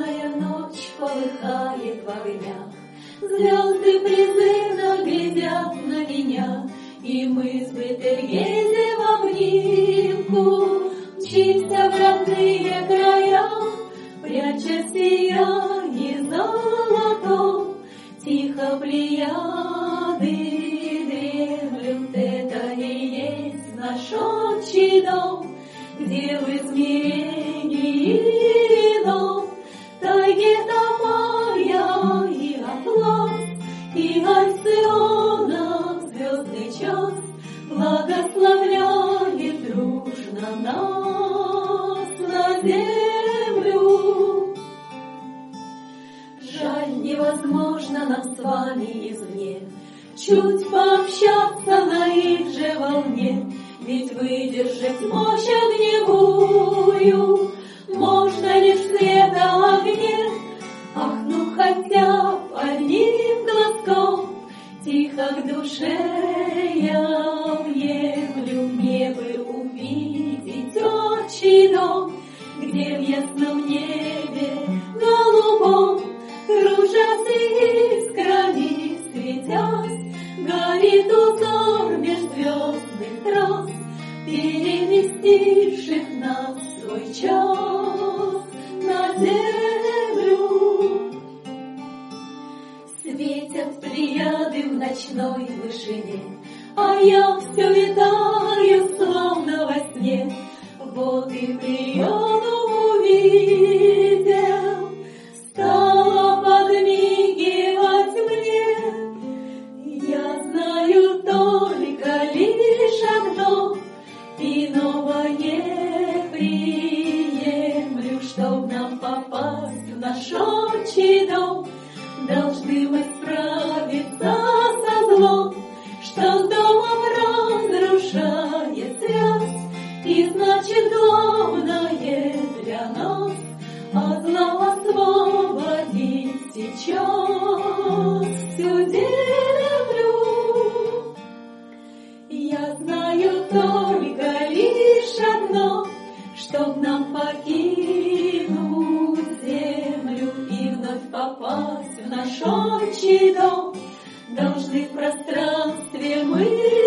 Темная ночь полыхает в огнях, звезды призывно глядят на меня, и мы с Бетельгейзе в обнимку мчимся в родные края, пряча сияние золотом. Тихо плеяды дремлют, это и есть наш отчий дом, где в измерении ином тайге Тамая и Атлас, и Альциона звездный час благословляет дружно нас на землю. Жаль, невозможно нам с вами извне чуть пообщаться на их же волне, ведь выдержать мощь огневую можно лишь в света огне. Ах, ну хотя б одним глазком тихо к душе я въемлю, мне бы увидеть отчий дом, где в ясном небе голубом, кружась искрами светясь, горит узор межзвездных трасс, переместивших нас в свой час на землю. Светят плеяды в ночной вышине, а я все витаю, словно во сне. Вот и плеяду увидел, стала подмигивать мне. Я знаю только лишь одно, иного не приемлю. Чтоб нам попасть в наш отчий дом, должны мы справиться со злом, что с домом разрушает связь. И значит, главное для нас от зла освободить сейчас всю землю. Я знаю только лишь одно, чтоб нам покинуть землю и вновь попасть в наш отчий дом, должны в пространстве мы